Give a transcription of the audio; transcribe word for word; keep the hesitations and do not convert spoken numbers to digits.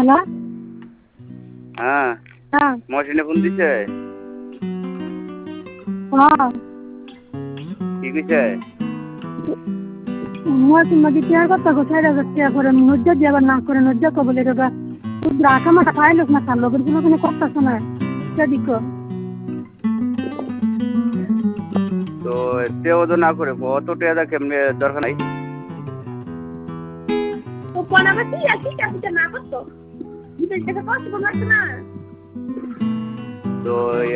hello হ্যাঁ হ্যাঁ মহসিনে phone দিছে হ্যাঁ কি কইছে মহসিন নদী টিয়ার কথা কোথায় টিয়া করে নজ্জা দিয়াবার না করে নজ্জা কবলে দাদা রাখা মাথা খাই লোক না খার লোকের কোনো কোনো কথা শোনায় দিক তো তেও তো না করে অত টেয়াদা কেমনে দরকার নাই তো কোনাবাতি আছে কাছে না করতো দিতে কষ্ট করতে না তো